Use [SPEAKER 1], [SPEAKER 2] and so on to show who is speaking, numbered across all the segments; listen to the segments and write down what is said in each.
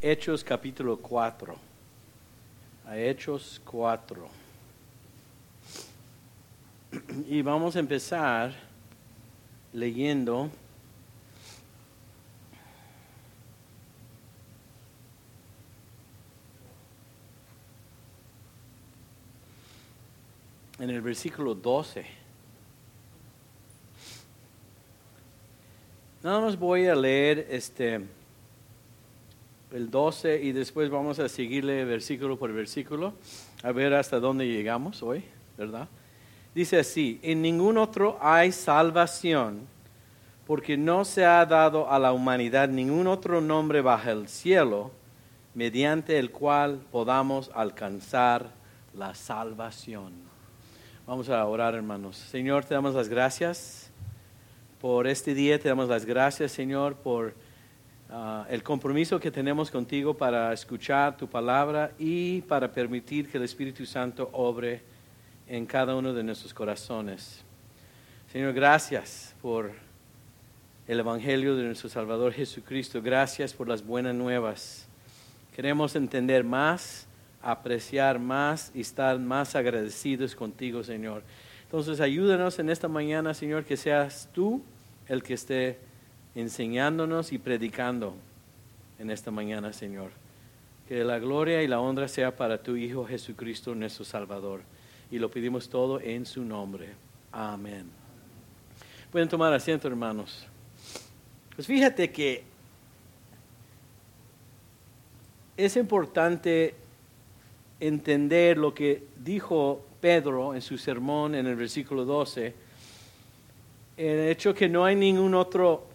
[SPEAKER 1] Hechos capítulo 4. A Hechos 4. Y vamos a empezar leyendo en el versículo 12. Nada más voy a leer el 12 y después vamos a seguirle versículo por versículo, a ver hasta dónde llegamos hoy, ¿verdad? Dice así: en ningún otro hay salvación, porque no se ha dado a la humanidad ningún otro nombre bajo el cielo, mediante el cual podamos alcanzar la salvación. Vamos a orar, hermanos. Señor, te damos las gracias por este día, te damos las gracias, Señor, por el compromiso que tenemos contigo para escuchar tu palabra y para permitir que el Espíritu Santo obre en cada uno de nuestros corazones. Señor, gracias por el Evangelio de nuestro Salvador Jesucristo. Gracias por las buenas nuevas. Queremos entender más, apreciar más y estar más agradecidos contigo, Señor. Entonces, ayúdanos en esta mañana, Señor, que seas tú el que esté enseñándonos y predicando en esta mañana, Señor. Que la gloria y la honra sea para tu Hijo Jesucristo, nuestro Salvador. Y lo pedimos todo en su nombre. Amén. Pueden tomar asiento, hermanos. Pues fíjate que es importante entender lo que dijo Pedro en su sermón en el versículo 12. El hecho que no hay ningún otro,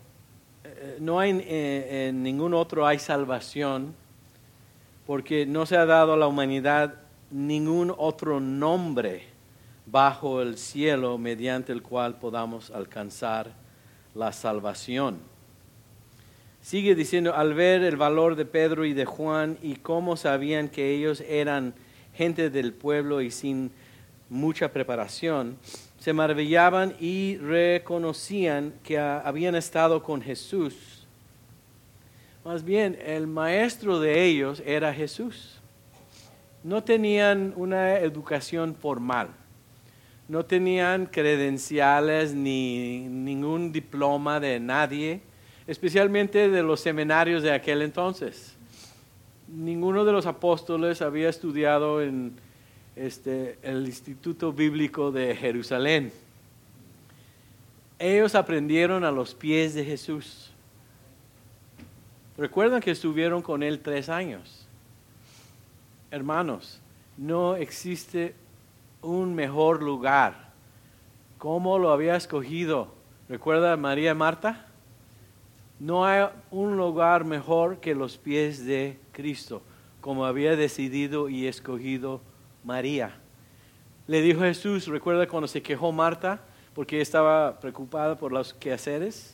[SPEAKER 1] en ningún otro hay salvación, porque no se ha dado a la humanidad ningún otro nombre bajo el cielo mediante el cual podamos alcanzar la salvación. Sigue diciendo: al ver el valor de Pedro y de Juan y cómo sabían que ellos eran gente del pueblo y sin mucha preparación, se maravillaban y reconocían que habían estado con Jesús. Más bien, el maestro de ellos era Jesús. No tenían una educación formal, no tenían credenciales ni ningún diploma de nadie, especialmente de los seminarios de aquel entonces. Ninguno de los apóstoles había estudiado en el Instituto Bíblico de Jerusalén. Ellos aprendieron a los pies de Jesús. Recuerdan que estuvieron con él 3 años. Hermanos, no existe un mejor lugar. ¿Cómo lo había escogido? ¿Recuerda María y Marta? No hay un lugar mejor que los pies de Cristo, como había decidido y escogido María. Le dijo Jesús, ¿recuerda cuando se quejó Marta porque estaba preocupada por los quehaceres?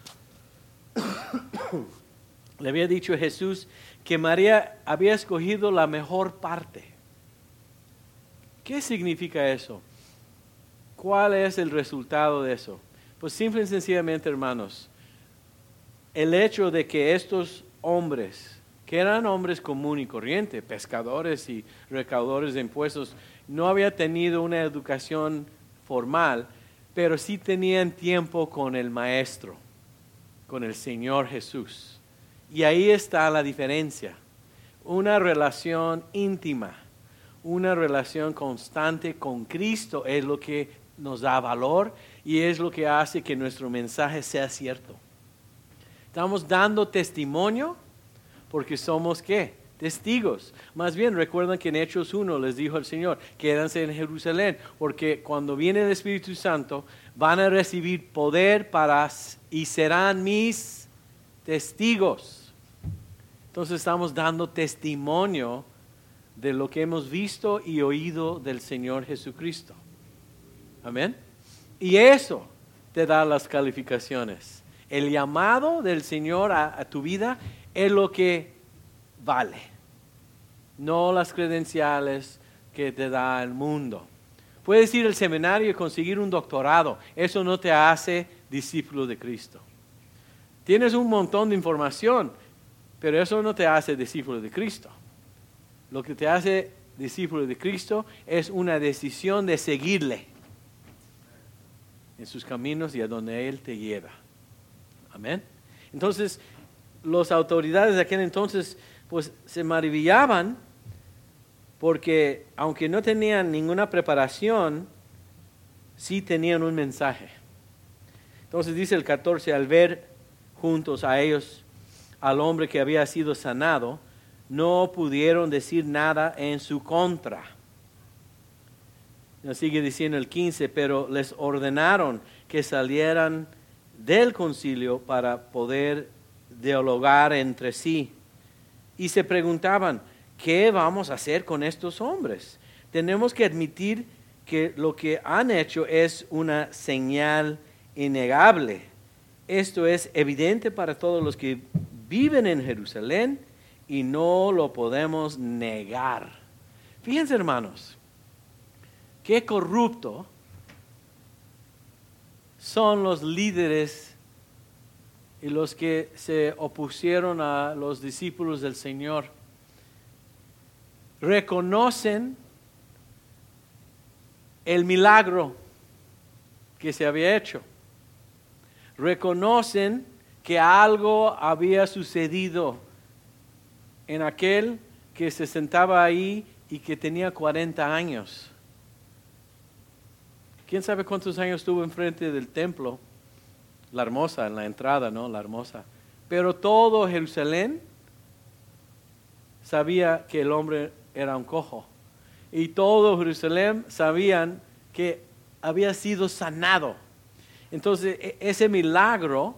[SPEAKER 1] Le había dicho Jesús que María había escogido la mejor parte. ¿Qué significa eso? ¿Cuál es el resultado de eso? Pues simple y sencillamente, hermanos, el hecho de que estos hombres, que eran hombres común y corriente, pescadores y recaudadores de impuestos, no habían tenido una educación formal, pero sí tenían tiempo con el Maestro, con el Señor Jesús. Y ahí está la diferencia. Una relación íntima, una relación constante con Cristo es lo que nos da valor y es lo que hace que nuestro mensaje sea cierto. Estamos dando testimonio porque somos, ¿qué? Testigos. Más bien, recuerdan que en Hechos 1 les dijo el Señor: quédense en Jerusalén, porque cuando viene el Espíritu Santo van a recibir poder y serán mis testigos. Entonces estamos dando testimonio de lo que hemos visto y oído del Señor Jesucristo. Amén. Y eso te da las calificaciones. El llamado del Señor a tu vida es lo que vale, no las credenciales que te da el mundo. Puedes ir al seminario y conseguir un doctorado, eso no te hace discípulo de Cristo. Tienes un montón de información, Pero eso no te hace discípulo de Cristo. Lo que te hace discípulo de Cristo es una decisión de seguirle en sus caminos y a donde Él te lleva. Amén. Entonces, las autoridades de aquel entonces pues se maravillaban porque aunque no tenían ninguna preparación, sí tenían un mensaje. Entonces dice el 14, al ver juntos a ellos al hombre que había sido sanado, no pudieron decir nada en su contra. Nos sigue diciendo el 15, pero les ordenaron que salieran del concilio para poder dialogar entre sí. Y se preguntaban, ¿qué vamos a hacer con estos hombres? Tenemos que admitir que lo que han hecho es una señal innegable. Esto es evidente para todos los que viven en Jerusalén y no lo podemos negar. Fíjense, hermanos, qué corrupto son los líderes y los que se opusieron a los discípulos del Señor. Reconocen el milagro que se había hecho. Reconocen que algo había sucedido en aquel que se sentaba ahí y que tenía 40 años. ¿Quién sabe cuántos años estuvo enfrente del templo? La Hermosa, en la entrada, ¿no? La Hermosa. Pero todo Jerusalén sabía que el hombre era un cojo. Y todo Jerusalén sabían que había sido sanado. Entonces, ese milagro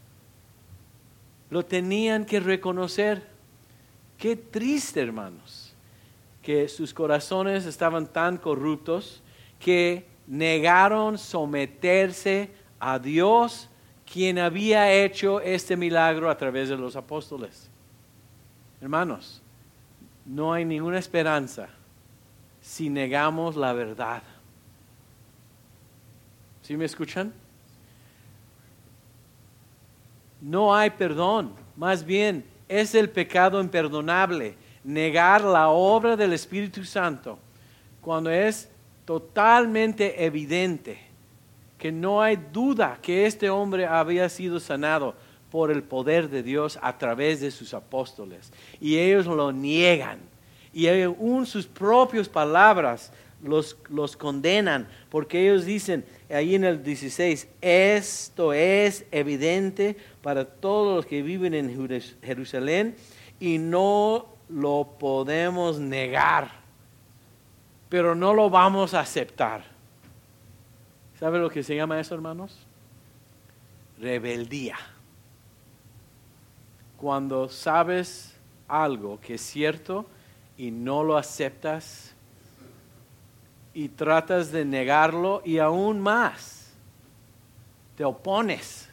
[SPEAKER 1] lo tenían que reconocer. Qué triste, hermanos, que sus corazones estaban tan corruptos que negaron someterse a Dios, quien había hecho este milagro a través de los apóstoles. Hermanos, no hay ninguna esperanza si negamos la verdad. ¿Sí me escuchan? No hay perdón, más bien es el pecado imperdonable, negar la obra del Espíritu Santo cuando es totalmente evidente que no hay duda que este hombre había sido sanado por el poder de Dios a través de sus apóstoles. Y ellos lo niegan. Y aún sus propias palabras los condenan, porque ellos dicen ahí en el 16, esto es evidente para todos los que viven en Jerusalén y no lo podemos negar, pero no lo vamos a aceptar. ¿Sabe lo que se llama eso, hermanos? Rebeldía. Cuando sabes algo que es cierto y no lo aceptas y tratas de negarlo y aún más, te opones,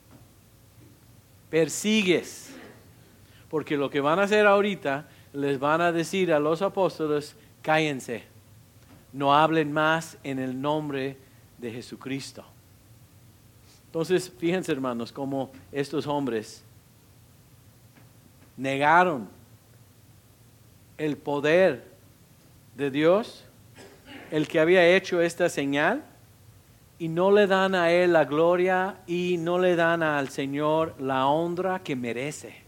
[SPEAKER 1] persigues, porque lo que van a hacer ahorita, les van a decir a los apóstoles, cállense, no hablen más en el nombre de Jesucristo. Entonces, fíjense, hermanos, cómo estos hombres negaron el poder de Dios, el que había hecho esta señal, y no le dan a Él la gloria y no le dan al Señor la honra que merece.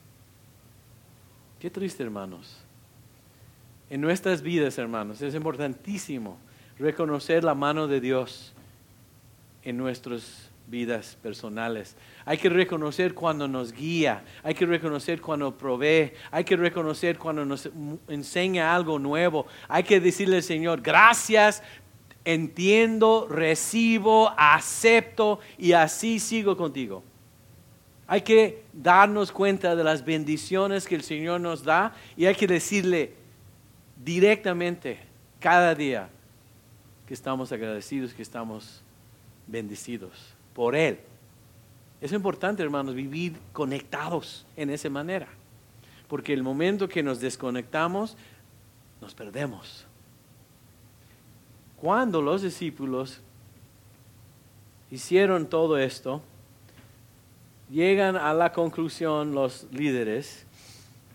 [SPEAKER 1] Qué triste, hermanos. En nuestras vidas, hermanos, es importantísimo reconocer la mano de Dios en nuestras vidas personales. Hay que reconocer cuando nos guía, hay que reconocer cuando provee, hay que reconocer cuando nos enseña algo nuevo. Hay que decirle al Señor, gracias, entiendo, recibo, acepto y así sigo contigo. Hay que darnos cuenta de las bendiciones que el Señor nos da y hay que decirle directamente cada día que estamos agradecidos, que estamos bendecidos por Él. Es importante, hermanos, vivir conectados en esa manera, porque el momento que nos desconectamos, nos perdemos. Cuando los discípulos hicieron todo esto, llegan a la conclusión los líderes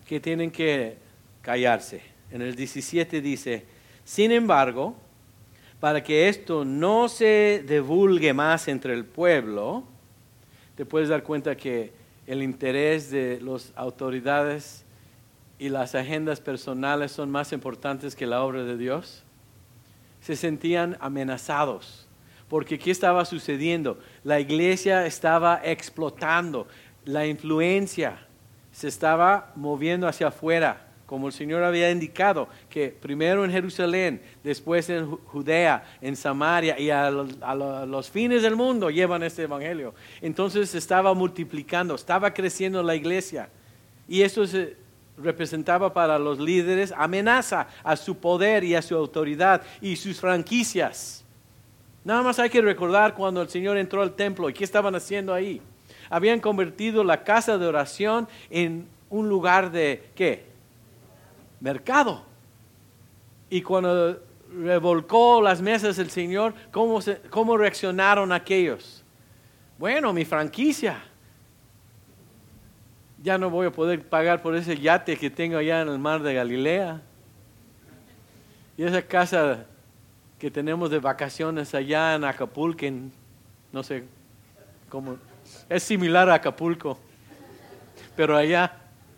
[SPEAKER 1] que tienen que callarse. En el 17 dice, sin embargo, para que esto no se divulgue más entre el pueblo, te puedes dar cuenta que el interés de las autoridades y las agendas personales son más importantes que la obra de Dios. Se sentían amenazados, porque ¿qué estaba sucediendo? La iglesia estaba explotando, la influencia se estaba moviendo hacia afuera, como el Señor había indicado, que primero en Jerusalén, después en Judea, en Samaria y a los fines del mundo llevan este evangelio. Entonces se estaba multiplicando, estaba creciendo la iglesia, y eso representaba para los líderes amenaza a su poder y a su autoridad y sus franquicias. Nada más hay que recordar cuando el Señor entró al templo y qué estaban haciendo ahí. Habían convertido la casa de oración en un lugar de ¿qué? Mercado. Y cuando revolcó las mesas el Señor, ¿cómo reaccionaron aquellos? Bueno, mi franquicia. Ya no voy a poder pagar por ese yate que tengo allá en el mar de Galilea. Y esa casa que tenemos de vacaciones allá en Acapulco, no sé cómo, es similar a Acapulco, pero allá.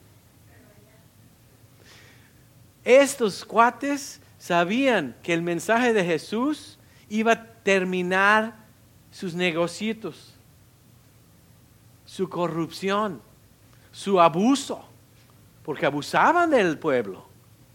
[SPEAKER 1] Estos cuates sabían que el mensaje de Jesús iba a terminar sus negocios, su corrupción, su abuso, porque abusaban del pueblo,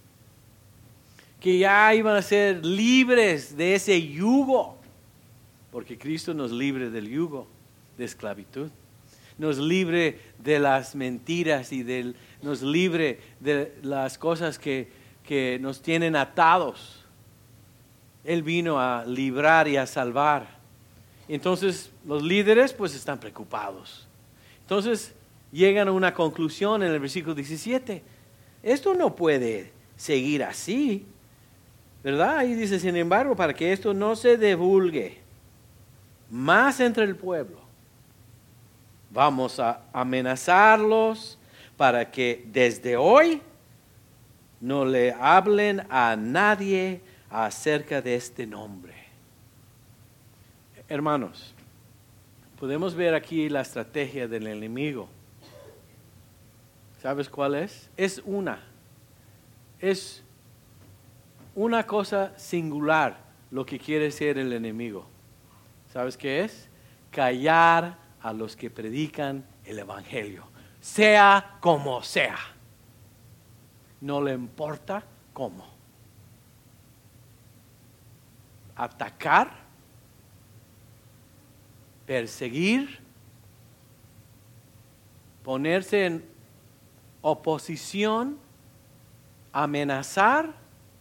[SPEAKER 1] que ya iban a ser libres de ese yugo, porque Cristo nos libre del yugo de esclavitud, nos libre de las mentiras y nos libre de las cosas que nos tienen atados. Él vino a librar y a salvar. Entonces los líderes pues están preocupados. Entonces llegan a una conclusión en el versículo 17. Esto no puede seguir así, ¿verdad? Ahí dice, sin embargo, para que esto no se divulgue más entre el pueblo, vamos a amenazarlos para que desde hoy no le hablen a nadie acerca de este nombre. Hermanos, podemos ver aquí la estrategia del enemigo. ¿Sabes cuál es? Es una cosa singular lo que quiere ser el enemigo. ¿Sabes qué es? Callar a los que predican el evangelio, sea como sea. No le importa cómo. Atacar, perseguir, ponerse en oposición, amenazar.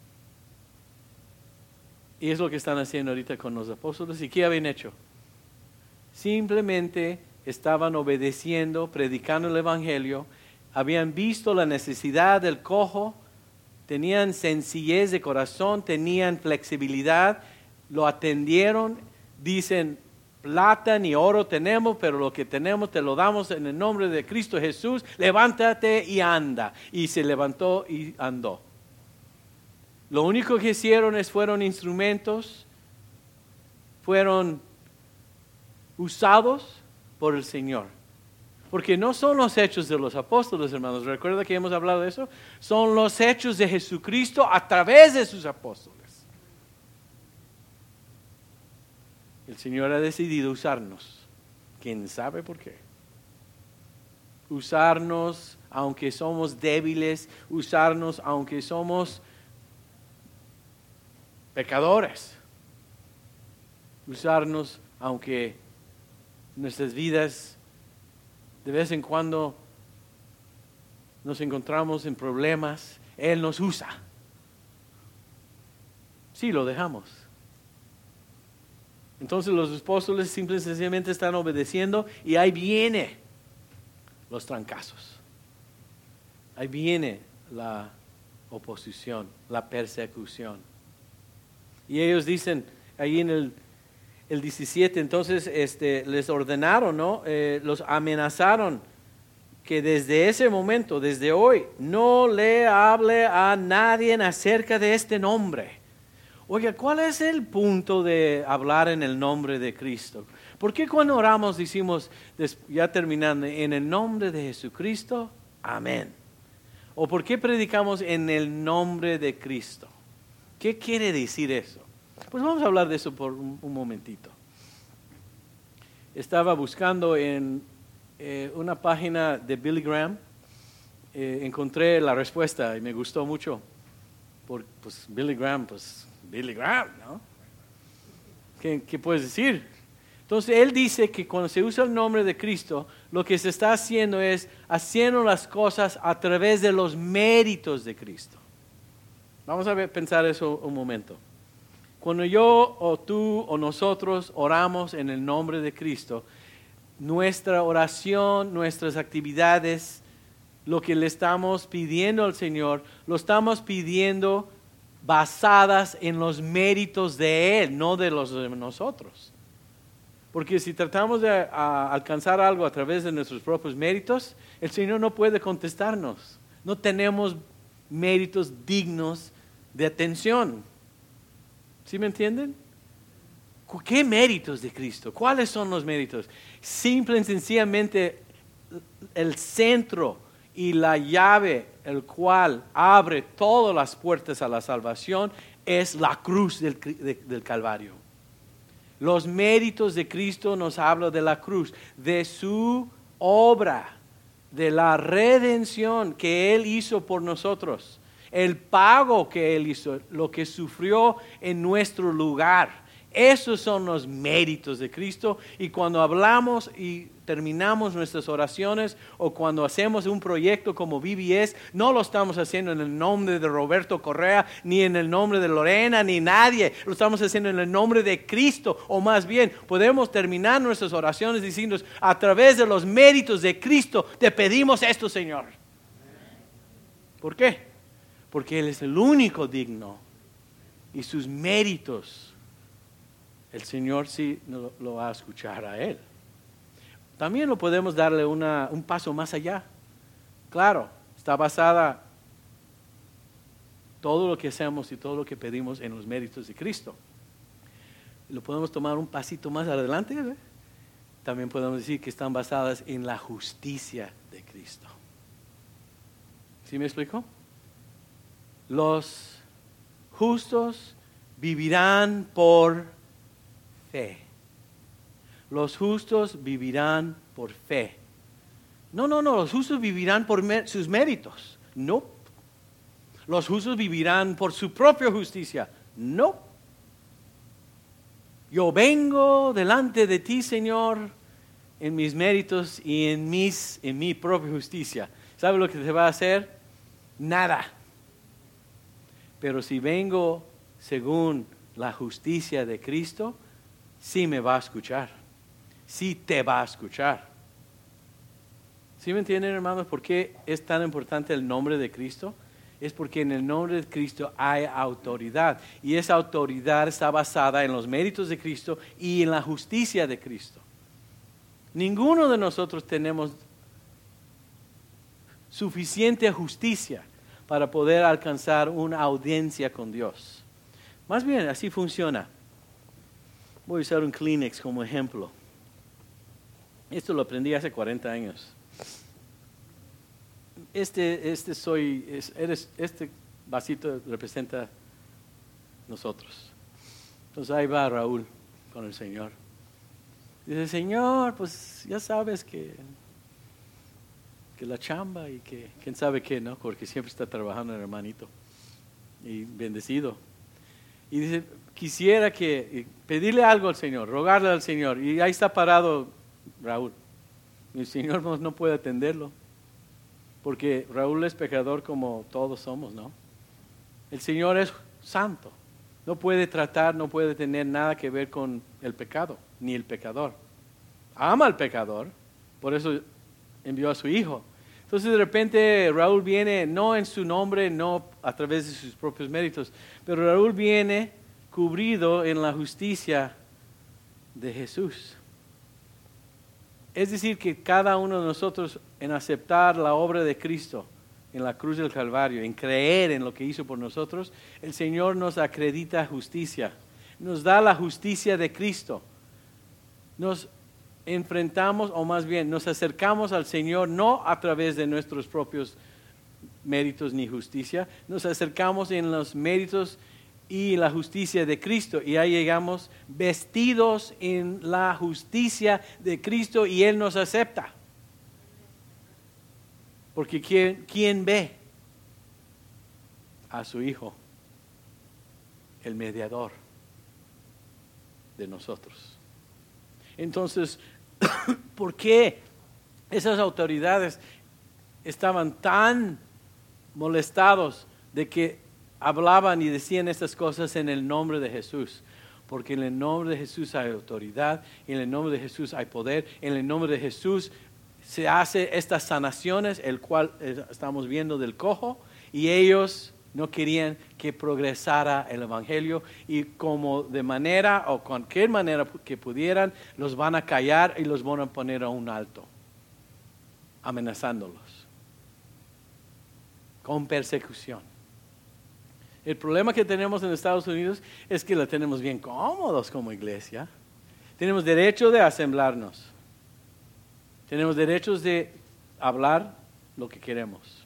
[SPEAKER 1] Y es lo que están haciendo ahorita con los apóstoles. ¿Y qué habían hecho? Simplemente estaban obedeciendo, predicando el evangelio. Habían visto la necesidad del cojo, tenían sencillez de corazón, tenían flexibilidad, lo atendieron. Dicen, plata ni oro tenemos, pero lo que tenemos te lo damos en el nombre de Cristo Jesús. Levántate y anda. Y se levantó y andó. Lo único que hicieron fueron instrumentos, fueron usados por el Señor. Porque no son los hechos de los apóstoles, hermanos. ¿Recuerda que hemos hablado de eso? Son los hechos de Jesucristo a través de sus apóstoles. El Señor ha decidido usarnos. ¿Quién sabe por qué? Usarnos aunque somos débiles, usarnos aunque somos pecadores, usarnos aunque nuestras vidas de vez en cuando nos encontramos en problemas. Él nos usa. Sí, lo dejamos. Entonces los apóstoles simple y sencillamente están obedeciendo y ahí viene los trancazos. Ahí viene la oposición, la persecución. Y ellos dicen ahí en el 17, entonces les ordenaron, ¿no? Los amenazaron que desde ese momento, desde hoy, no le hable a nadie acerca de este nombre. Oiga, ¿cuál es el punto de hablar en el nombre de Cristo? ¿Por qué cuando oramos decimos, ya terminando, en el nombre de Jesucristo, amén? ¿O por qué predicamos en el nombre de Cristo? ¿Qué quiere decir eso? Pues vamos a hablar de eso por un momentito. Estaba buscando en una página de Billy Graham, encontré la respuesta y me gustó mucho. Pues Billy Graham, ¿no? ¿Qué puedes decir? Entonces él dice que cuando se usa el nombre de Cristo, lo que se está haciendo es haciendo las cosas a través de los méritos de Cristo. Vamos a pensar eso un momento. Cuando yo o tú o nosotros oramos en el nombre de Cristo, nuestra oración, nuestras actividades, lo que le estamos pidiendo al Señor, lo estamos pidiendo basadas en los méritos de Él, no de los de nosotros. Porque si tratamos de alcanzar algo a través de nuestros propios méritos, el Señor no puede contestarnos. No tenemos méritos dignos de atención. ¿Sí me entienden? ¿Qué méritos de Cristo? ¿Cuáles son los méritos? Simple y sencillamente el centro y la llave, el cual abre todas las puertas a la salvación, es la cruz del Calvario. Los méritos de Cristo nos hablan de la cruz, de su obra, de la redención que Él hizo por nosotros, el pago que Él hizo, lo que sufrió en nuestro lugar. Esos son los méritos de Cristo, y cuando hablamos y terminamos nuestras oraciones o cuando hacemos un proyecto como VBS, no lo estamos haciendo en el nombre de Roberto Correa, ni en el nombre de Lorena, ni nadie. Lo estamos haciendo en el nombre de Cristo, o más bien podemos terminar nuestras oraciones diciendo: a través de los méritos de Cristo te pedimos esto, Señor. ¿Por qué? Porque Él es el único digno, y sus méritos el Señor sí lo va a escuchar a Él. También lo podemos darle un paso más allá. Claro, está basada todo lo que hacemos y todo lo que pedimos en los méritos de Cristo. Lo podemos tomar un pasito más adelante, ¿eh? También podemos decir que están basadas en la justicia de Cristo. ¿Sí me explico? Los justos vivirán por fe. Los justos vivirán por fe. No, los justos vivirán por sus méritos. No. Los justos vivirán por su propia justicia. No. Yo vengo delante de ti, Señor, en mis méritos y en mi propia justicia. ¿Sabe lo que te va a hacer? Nada. Pero si vengo según la justicia de Cristo, sí me va a escuchar. Sí te va a escuchar. ¿Sí me entienden, hermanos? ¿Por qué es tan importante el nombre de Cristo? Es porque en el nombre de Cristo hay autoridad, y esa autoridad está basada en los méritos de Cristo y en la justicia de Cristo. Ninguno de nosotros tenemos suficiente justicia para poder alcanzar una audiencia con Dios. Más bien, así funciona. Voy a usar un Kleenex como ejemplo. Esto lo aprendí hace 40 años. Este vasito representa nosotros. Entonces ahí va Raúl con el Señor. Dice: Señor, pues ya sabes que la chamba y que quién sabe qué, ¿no? Porque siempre está trabajando el hermanito y bendecido. Y dice: quisiera pedirle algo al Señor, rogarle al Señor. Y ahí está parado Raúl. Y el Señor no puede atenderlo, porque Raúl es pecador como todos somos, ¿no? El Señor es santo. No puede tener nada que ver con el pecado, ni el pecador. Ama al pecador, por eso envió a su Hijo. Entonces de repente Raúl viene, no en su nombre, no a través de sus propios méritos, pero Raúl viene cubrido en la justicia de Jesús. Es decir, que cada uno de nosotros en aceptar la obra de Cristo en la cruz del Calvario, en creer en lo que hizo por nosotros, el Señor nos acredita justicia, nos da la justicia de Cristo. Nos enfrentamos, o más bien nos acercamos al Señor no a través de nuestros propios méritos ni justicia, nos acercamos en los méritos y la justicia de Cristo, y ahí llegamos vestidos en la justicia de Cristo y Él nos acepta. Porque ¿quién ve a su Hijo? El mediador de nosotros. Entonces, ¿por qué esas autoridades estaban tan molestados de que hablaban y decían estas cosas en el nombre de Jesús? Porque en el nombre de Jesús hay autoridad, en el nombre de Jesús hay poder, en el nombre de Jesús se hace estas sanaciones, el cual estamos viendo del cojo, y ellos no querían que progresara el evangelio, y como de manera o cualquier manera que pudieran, los van a callar y los van a poner a un alto, amenazándolos con persecución. El problema que tenemos en Estados Unidos es que la tenemos bien cómodos como iglesia. Tenemos derecho de asemblarnos. Tenemos derechos de hablar lo que queremos.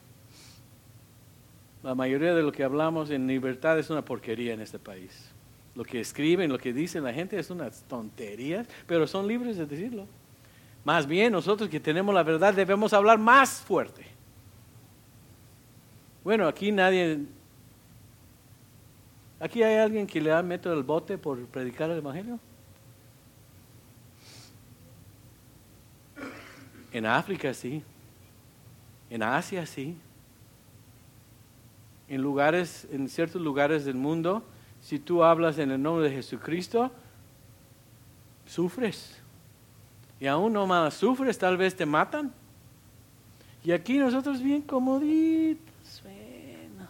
[SPEAKER 1] La mayoría de lo que hablamos en libertad es una porquería en este país. Lo que escriben, lo que dicen la gente es unas tonterías, pero son libres de decirlo. Más bien nosotros que tenemos la verdad debemos hablar más fuerte. Bueno, aquí hay alguien que le ha metido el bote por predicar el evangelio. En África sí, en Asia sí, en ciertos lugares del mundo, si tú hablas en el nombre de Jesucristo, sufres. Y aún no más sufres, tal vez te matan. Y aquí nosotros bien comoditos, bueno.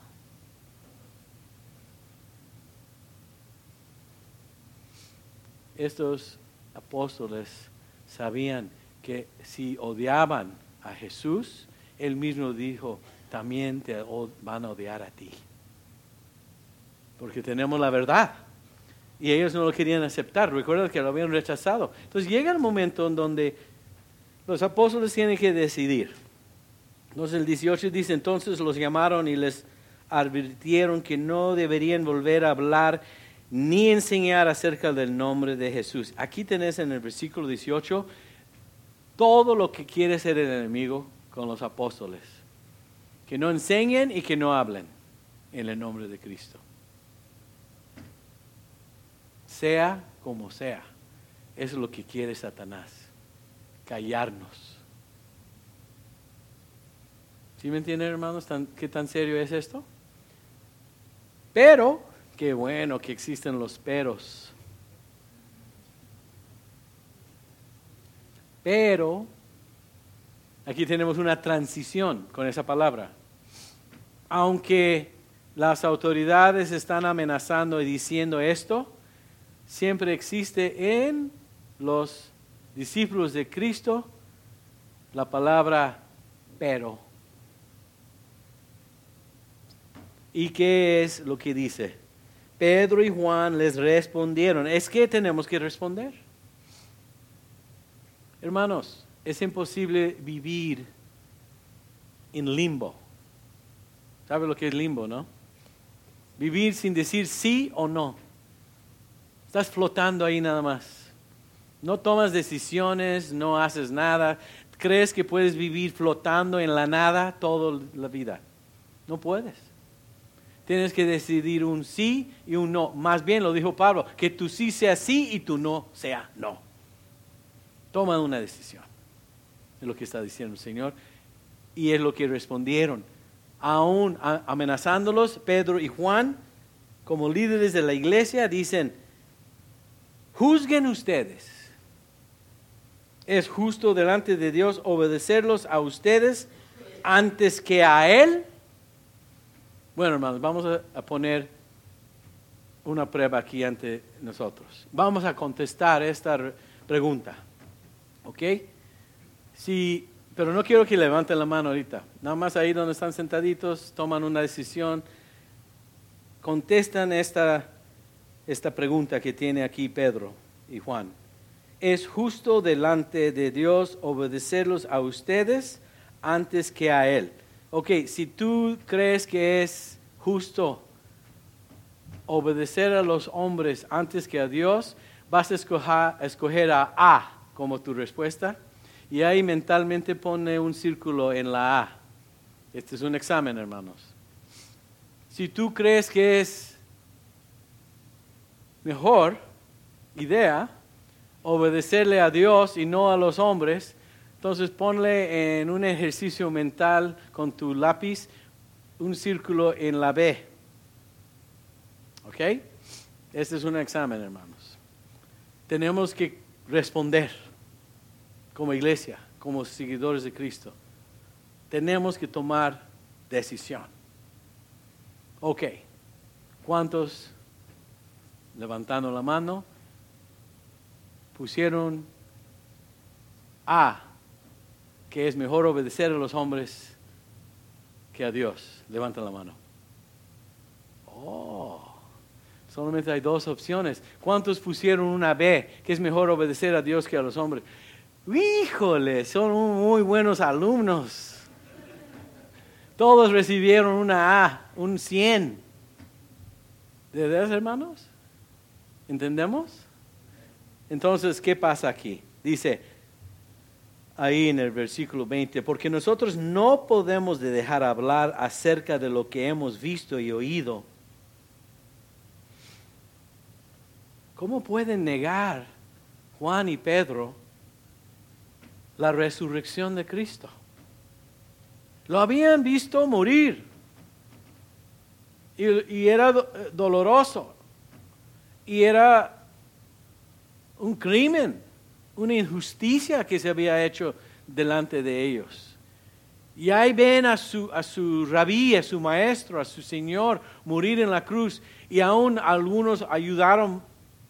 [SPEAKER 1] Estos apóstoles sabían que si odiaban a Jesús, Él mismo dijo, también te van a odiar a ti. Porque tenemos la verdad. Y ellos no lo querían aceptar. Recuerda que lo habían rechazado. Entonces llega el momento en donde los apóstoles tienen que decidir. Entonces el 18 dice, entonces los llamaron y les advirtieron que no deberían volver a hablar ni enseñar acerca del nombre de Jesús. Aquí tenés en el versículo 18 todo lo que quiere ser el enemigo con los apóstoles. Que no enseñen y que no hablen en el nombre de Cristo. Sea como sea, eso es lo que quiere Satanás. Callarnos. ¿Sí me entienden, hermanos? ¿Qué tan serio es esto? Pero, qué bueno que existen los peros. Pero, aquí tenemos una transición con esa palabra. Aunque las autoridades están amenazando y diciendo esto, siempre existe en los discípulos de Cristo la palabra pero. ¿Y qué es lo que dice? Pedro y Juan les respondieron. ¿Es que tenemos que responder? Hermanos, es imposible vivir en limbo. ¿Sabe lo que es limbo, no? Vivir sin decir sí o no. Estás flotando ahí nada más. No tomas decisiones, no haces nada. ¿Crees que puedes vivir flotando en la nada toda la vida? No puedes. Tienes que decidir un sí y un no. Más bien lo dijo Pablo, que tu sí sea sí y tu no sea no. Toma una decisión. Es lo que está diciendo el Señor. Y es lo que respondieron. Aún amenazándolos, Pedro y Juan, como líderes de la iglesia, dicen, juzguen ustedes. ¿Es justo delante de Dios obedecerlos a ustedes antes que a Él? Bueno, hermanos, vamos a poner una prueba aquí ante nosotros. Vamos a contestar esta pregunta. ¿Ok? Sí, pero no quiero que levanten la mano ahorita. Nada más ahí donde están sentaditos, toman una decisión, contestan esta pregunta que tiene aquí Pedro y Juan. ¿Es justo delante de Dios obedecerlos a ustedes antes que a Él? Ok, si tú crees que es justo obedecer a los hombres antes que a Dios, vas a escoger a A como tu respuesta. Y ahí mentalmente pone un círculo en la A. Este es un examen, hermanos. Si tú crees que es mejor idea obedecerle a Dios y no a los hombres, entonces ponle en un ejercicio mental con tu lápiz un círculo en la B. ¿Ok? Este es un examen, hermanos. Tenemos que responder como iglesia, como seguidores de Cristo. Tenemos que tomar decisión. Ok. ¿Cuántos, levantando la mano, pusieron A, que es mejor obedecer a los hombres que a Dios? Levanten la mano. Oh, solamente hay dos opciones. ¿Cuántos pusieron una B, que es mejor obedecer a Dios que a los hombres? Híjole, son muy buenos alumnos. Todos recibieron una A, un 100. ¿De verdad, hermanos? ¿Entendemos? Entonces, ¿qué pasa aquí? Dice ahí en el versículo 20, porque nosotros no podemos dejar hablar acerca de lo que hemos visto y oído. ¿Cómo pueden negar Juan y Pedro la resurrección de Cristo? Lo habían visto morir y era doloroso y era un crimen, una injusticia que se había hecho delante de ellos. Y ahí ven a su rabí, a su maestro, a su Señor morir en la cruz, y aún algunos ayudaron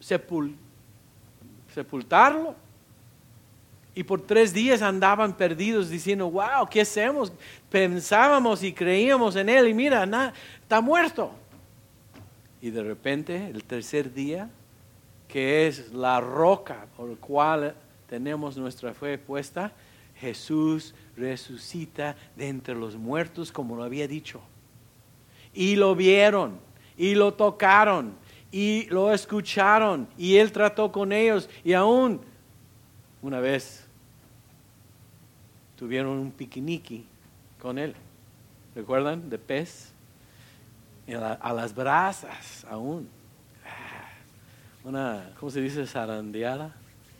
[SPEAKER 1] sepultarlo. Y por 3 días andaban perdidos diciendo, wow, ¿qué hacemos? Pensábamos y creíamos en Él y mira, está muerto. Y de repente, el 3er día, que es la roca por la cual tenemos nuestra fe puesta, Jesús resucita de entre los muertos como lo había dicho. Y lo vieron, y lo tocaron, y lo escucharon, y Él trató con ellos, y aún una vez tuvieron un piquiniqui con Él. ¿Recuerdan? De pez. A las brasas aún. ¿Cómo se dice? Zarandeada.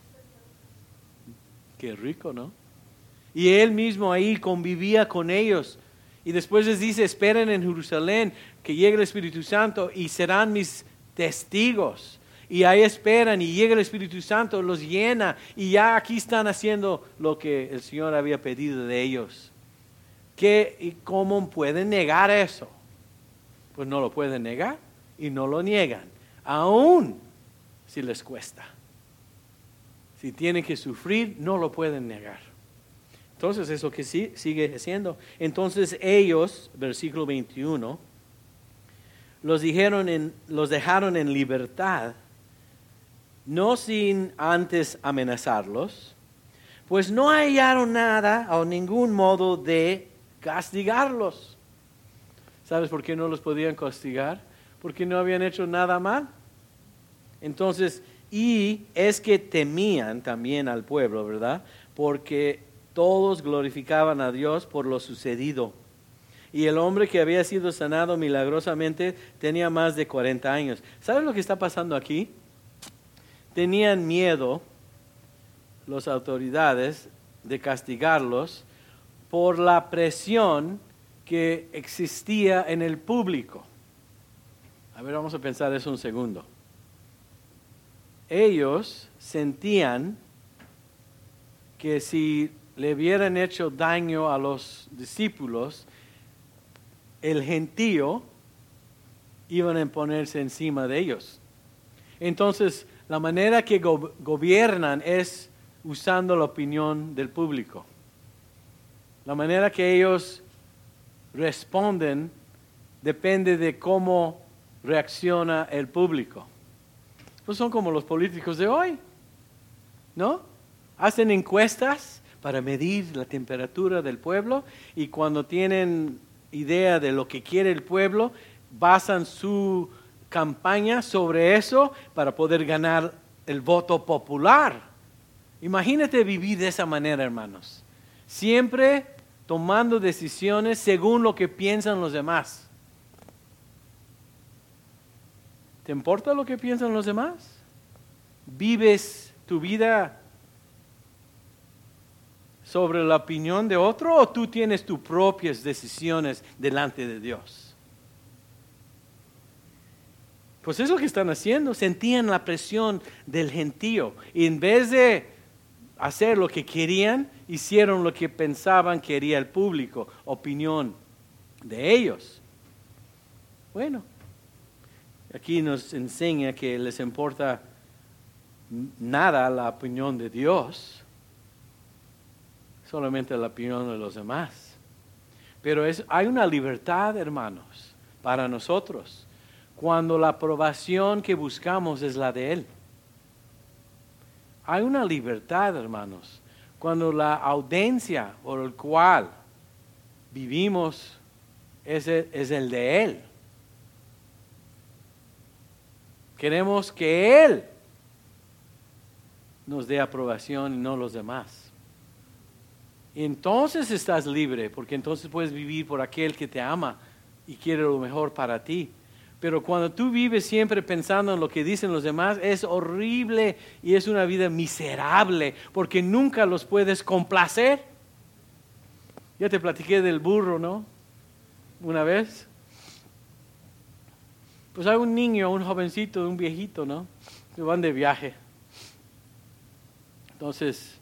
[SPEAKER 1] Qué rico, ¿no? Y Él mismo ahí convivía con ellos. Y después les dice, esperen en Jerusalén que llegue el Espíritu Santo y serán mis testigos. Y ahí esperan y llega el Espíritu Santo, los llena y ya aquí están haciendo lo que el Señor había pedido de ellos. ¿Y cómo pueden negar eso? Pues no lo pueden negar y no lo niegan, aún si les cuesta. Si tienen que sufrir, no lo pueden negar. Entonces, eso que sí, sigue haciendo. Entonces ellos, versículo 21, los dejaron en libertad, no sin antes amenazarlos, pues no hallaron nada o ningún modo de castigarlos. ¿Sabes por qué no los podían castigar? Porque no habían hecho nada mal. Entonces, y es que temían también al pueblo, ¿verdad? Porque todos glorificaban a Dios por lo sucedido. Y el hombre que había sido sanado milagrosamente tenía más de 40 años. ¿Sabes lo que está pasando aquí? Tenían miedo las autoridades de castigarlos por la presión que existía en el público. A ver, vamos a pensar eso un segundo. Ellos sentían que si le hubieran hecho daño a los discípulos, el gentío iban a ponerse encima de ellos. Entonces, la manera que gobiernan es usando la opinión del público. La manera que ellos responden depende de cómo reacciona el público. Pues son como los políticos de hoy, ¿no? Hacen encuestas para medir la temperatura del pueblo y cuando tienen idea de lo que quiere el pueblo, basan su campaña sobre eso para poder ganar el voto popular. Imagínate vivir de esa manera, hermanos. Siempre tomando decisiones según lo que piensan los demás. ¿Te importa lo que piensan los demás? ¿Vives tu vida sobre la opinión de otro o tú tienes tus propias decisiones delante de Dios? Pues es lo que están haciendo. Sentían la presión del gentío y en vez de hacer lo que querían, hicieron lo que pensaban que quería el público, opinión de ellos. Bueno, aquí nos enseña que les importa nada la opinión de Dios, solamente la opinión de los demás. Pero hay una libertad, hermanos, para nosotros, cuando la aprobación que buscamos es la de Él. Hay una libertad, hermanos, cuando la audiencia por el cual vivimos es el de Él. Queremos que Él nos dé aprobación y no los demás. Entonces estás libre, porque entonces puedes vivir por aquel que te ama y quiere lo mejor para ti. Pero cuando tú vives siempre pensando en lo que dicen los demás, es horrible y es una vida miserable, porque nunca los puedes complacer. Ya te platiqué del burro, ¿no? Una vez. Pues hay un niño, un jovencito, un viejito, ¿no? Que van de viaje. Entonces,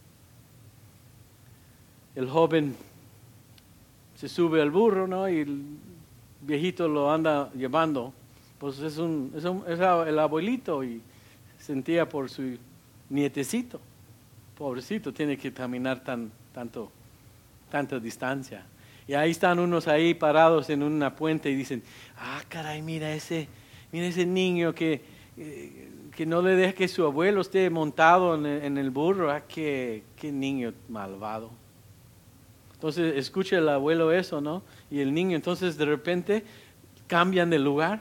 [SPEAKER 1] el joven se sube al burro, ¿no? Y el viejito lo anda llevando. Pues es el abuelito y sentía por su nietecito. Pobrecito, tiene que caminar tanta distancia. Y ahí están unos ahí parados en una puente y dicen, caray, mira ese niño que no le deja que su abuelo esté montado en el burro. Qué niño malvado. Entonces escucha el abuelo eso, ¿no? Y el niño, entonces de repente cambian de lugar,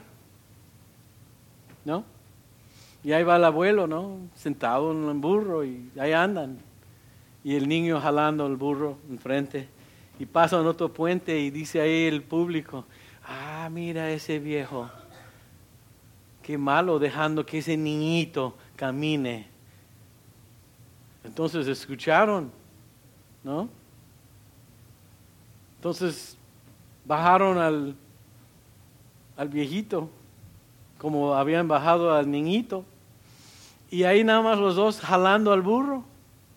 [SPEAKER 1] ¿no? Y ahí va el abuelo, ¿no? Sentado en el burro y ahí andan. Y el niño jalando el burro enfrente. Y pasan otro puente y dice ahí el público, mira ese viejo, qué malo dejando que ese niñito camine. Entonces escucharon, ¿no? Entonces bajaron al viejito, como habían bajado al niñito, y ahí nada más los dos jalando al burro.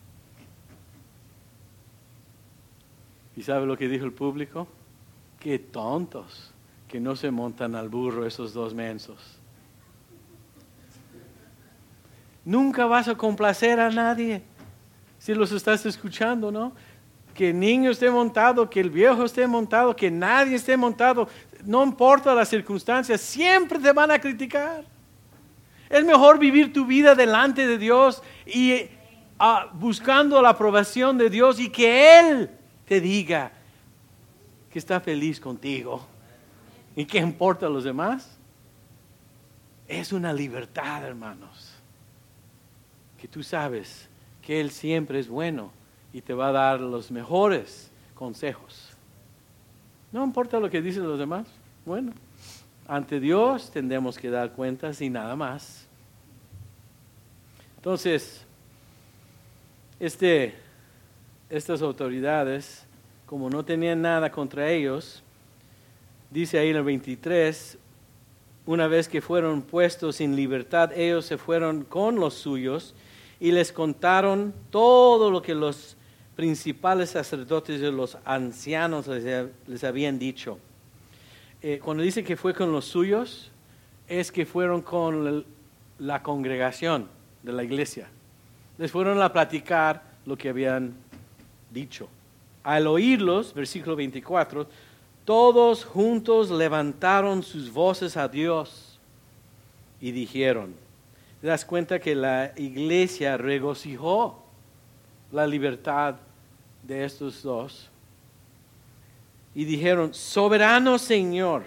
[SPEAKER 1] ¿Y sabe lo que dijo el público? Qué tontos que no se montan al burro esos dos mensos. Nunca vas a complacer a nadie si los estás escuchando, ¿no? Que el niño esté montado, que el viejo esté montado, que nadie esté montado. No importa las circunstancias, siempre te van a criticar. Es mejor vivir tu vida delante de Dios y buscando la aprobación de Dios y que Él te diga que está feliz contigo. ¿Y qué importa a los demás? Es una libertad, hermanos, que tú sabes que Él siempre es bueno y te va a dar los mejores consejos. No importa lo que dicen los demás. Bueno, ante Dios tendremos que dar cuentas y nada más. Entonces, estas autoridades, como no tenían nada contra ellos, dice ahí en el 23, una vez que fueron puestos en libertad, ellos se fueron con los suyos y les contaron todo lo que los principales sacerdotes y los ancianos les habían dicho. Cuando dice que fue con los suyos, es que fueron con la congregación de la iglesia. Les fueron a platicar lo que habían dicho Al oírlos, versículo 24, todos juntos levantaron sus voces a Dios y dijeron, ¿te das cuenta que la iglesia regocijó la libertad de estos dos? Y dijeron, soberano Señor.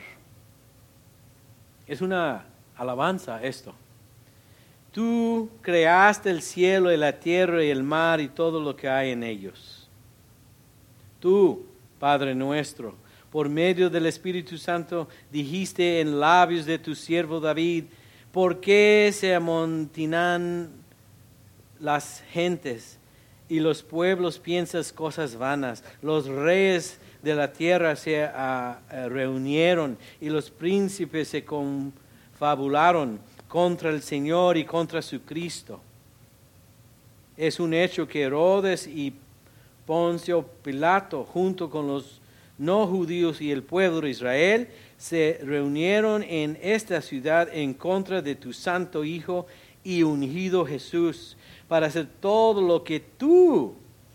[SPEAKER 1] Es una alabanza esto. Tú creaste el cielo y la tierra y el mar y todo lo que hay en ellos. Tú, Padre nuestro, por medio del Espíritu Santo, dijiste en labios de tu siervo David, ¿por qué se amontinan las gentes y los pueblos piensan cosas vanas? Los reyes de la tierra se reunieron y los príncipes se confabularon contra el Señor y contra su Cristo. Es un hecho que Herodes y Poncio Pilato, junto con los no judíos y el pueblo de Israel, se reunieron en esta ciudad en contra de tu santo Hijo y ungido Jesús, para hacer todo lo que tú,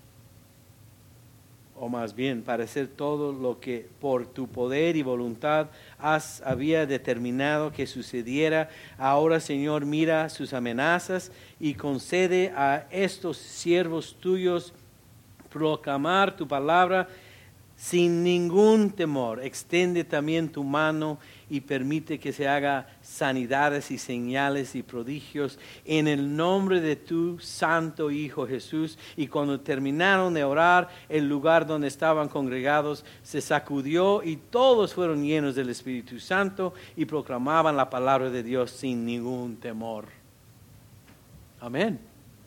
[SPEAKER 1] o más bien, para hacer todo lo que por tu poder y voluntad había determinado que sucediera. Ahora, Señor, mira sus amenazas y concede a estos siervos tuyos proclamar tu palabra sin ningún temor. Extiende también tu mano y permite que se haga sanidades y señales y prodigios en el nombre de tu santo Hijo Jesús. Y cuando terminaron de orar, el lugar donde estaban congregados se sacudió y todos fueron llenos del Espíritu Santo y proclamaban la palabra de Dios sin ningún temor. Amén.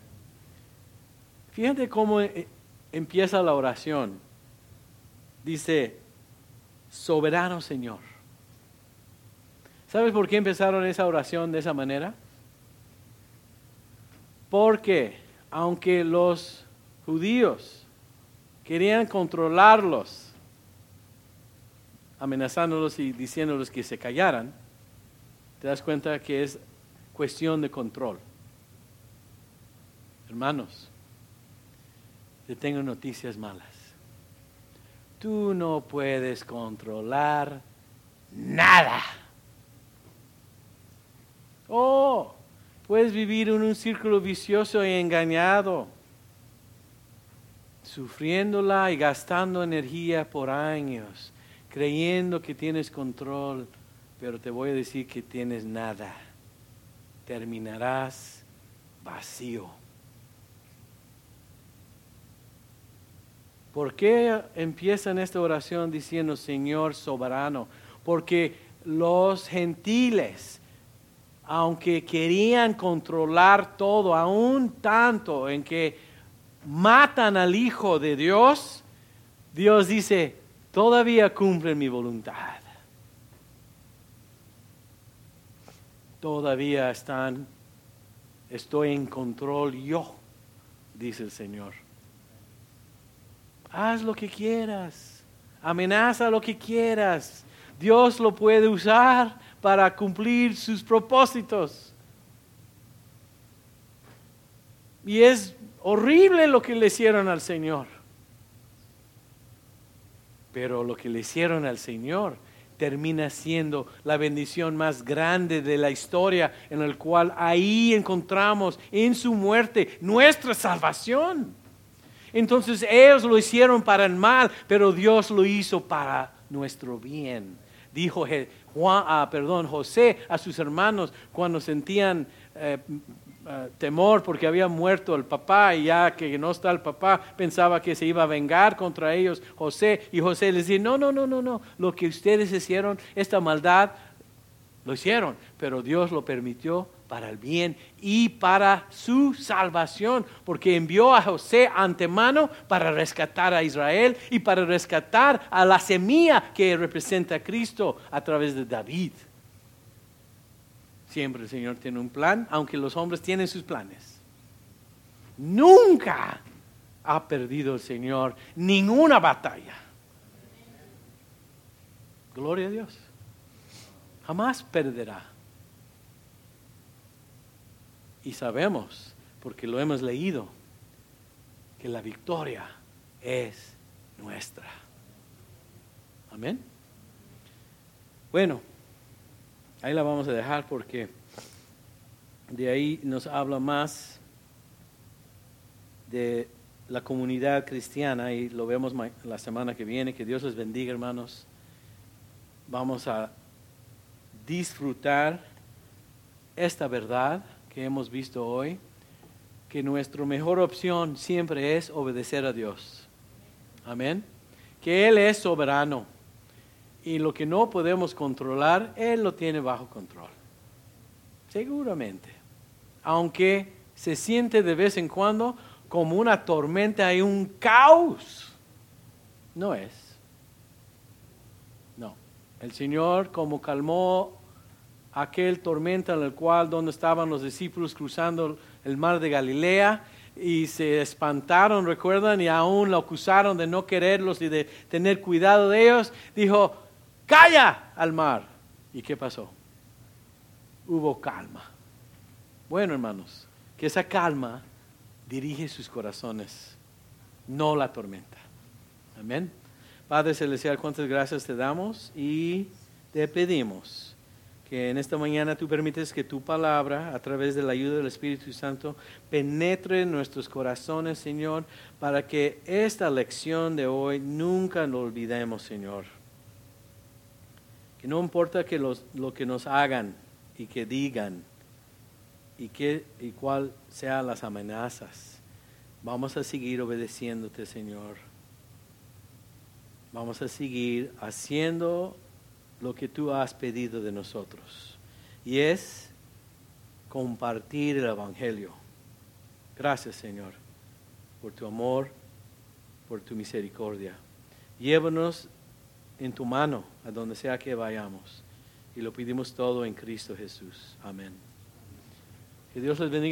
[SPEAKER 1] Fíjate cómo empieza la oración. Dice, soberano Señor. ¿Sabes por qué empezaron esa oración de esa manera? Porque aunque los judíos querían controlarlos, amenazándolos y diciéndoles que se callaran, te das cuenta que es cuestión de control. Hermanos, te tengo noticias malas. Tú no puedes controlar nada. Oh, puedes vivir en un círculo vicioso y engañado, sufriéndola y gastando energía por años, creyendo que tienes control, pero te voy a decir que tienes nada. Terminarás vacío. ¿Por qué empiezan esta oración diciendo Señor soberano? Porque los gentiles, aunque querían controlar todo, aún tanto en que matan al Hijo de Dios, Dios dice, todavía cumplen mi voluntad. Todavía estoy en control yo, dice el Señor. Haz lo que quieras, amenaza lo que quieras. Dios lo puede usar para cumplir sus propósitos. Y es horrible lo que le hicieron al Señor. Pero lo que le hicieron al Señor termina siendo la bendición más grande de la historia, en el cual ahí encontramos en su muerte nuestra salvación. Entonces ellos lo hicieron para el mal, pero Dios lo hizo para nuestro bien. Dijo José a sus hermanos cuando sentían temor porque había muerto el papá, y ya que no está el papá, pensaba que se iba a vengar contra ellos y José les dice, no, lo que ustedes hicieron, esta maldad, lo hicieron, pero Dios lo permitió para el bien y para su salvación, porque envió a José antemano para rescatar a Israel y para rescatar a la semilla que representa a Cristo a través de David. Siempre el Señor tiene un plan, aunque los hombres tienen sus planes. Nunca ha perdido el Señor ninguna batalla. Gloria a Dios. Jamás perderá. Y sabemos, porque lo hemos leído, que la victoria es nuestra. Amén. Bueno, ahí la vamos a dejar porque de ahí nos habla más de la comunidad cristiana y lo vemos la semana que viene. Que Dios les bendiga, hermanos. Vamos a disfrutar esta verdad que hemos visto hoy, que nuestra mejor opción siempre es obedecer a Dios. Amén. Que Él es soberano y lo que no podemos controlar, Él lo tiene bajo control. Seguramente. Aunque se siente de vez en cuando como una tormenta y un caos. No es. No. El Señor, como calmó aquel tormenta en el cual donde estaban los discípulos cruzando el mar de Galilea y se espantaron, recuerdan, y aún lo acusaron de no quererlos y de tener cuidado de ellos, dijo, calla al mar. ¿Y qué pasó? Hubo calma. Bueno, hermanos, que esa calma dirige sus corazones, no la tormenta. Amén. Padre Celestial, cuántas gracias te damos y te pedimos que en esta mañana tú permites que tu palabra, a través de la ayuda del Espíritu Santo, penetre en nuestros corazones, Señor, para que esta lección de hoy nunca lo olvidemos, Señor. Que no importa que lo que nos hagan y que digan y cuál sean las amenazas, vamos a seguir obedeciéndote, Señor. Vamos a seguir haciendo lo que tú has pedido de nosotros, y es compartir el Evangelio. Gracias, Señor, por tu amor, por tu misericordia. Llévanos en tu mano a donde sea que vayamos, y lo pedimos todo en Cristo Jesús. Amén. Que Dios les bendiga.